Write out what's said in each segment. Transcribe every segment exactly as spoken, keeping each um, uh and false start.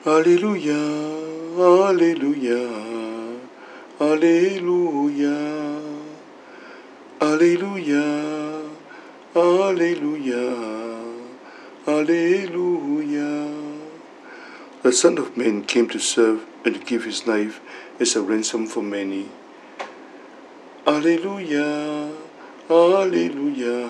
Hallelujah, hallelujah, hallelujah, hallelujah, hallelujah, hallelujah. The Son of Man came to serve and to give his life as a ransom for many. Hallelujah, hallelujah,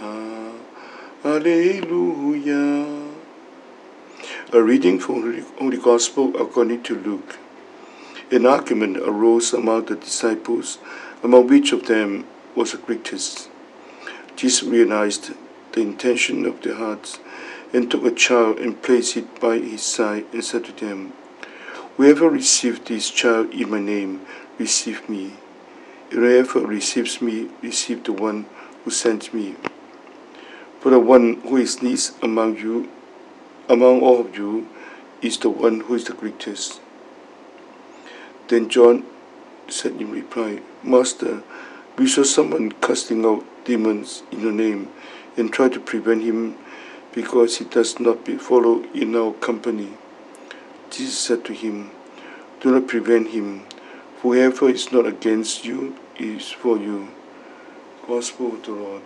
hallelujah. A reading from the Holy Gospel according to Luke. An argument arose among the disciples, among which of them was the greatest. Jesus realized the intention of their hearts, and took a child and placed it by his side, and said to them, Whoever receives this child in my name, receive me. Whoever receives me, receive the one who sent me. For the one who is least among you, among all of you, is the one who is the greatest. Then John said in reply, Master, we saw someone casting out demons in your name, and tried to prevent him, because he does not follow in our company. Jesus said to him, Do not prevent him. Whoever is not against you is for you. Gospel of the Lord.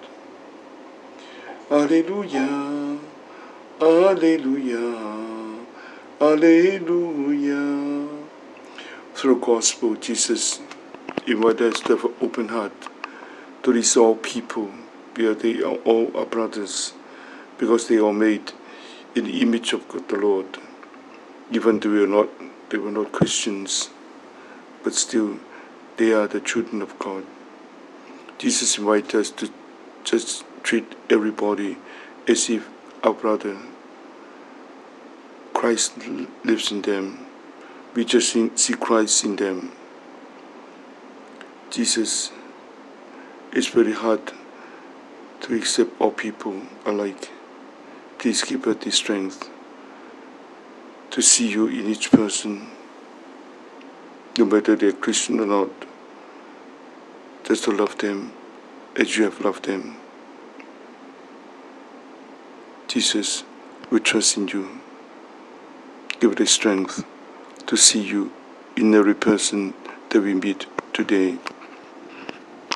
Alleluia, alleluia, alleluia. Through gospel, Jesus invited us to have an open heart to receive all people, because they are all our brothers, because they are made in the image of God the Lord. Even though they were not, they were not Christians, but still they are the children of God. Jesus invites us to just treat everybody as if our brother. Christ lives in them. We just see Christ in them. Jesus is very hard to accept all people alike. Please give us the strength to see you in each person, no matter they're Christian or not, just to love them as you have loved them. Jesus, we trust in you. Give us the strength to see you in every person that we meet today.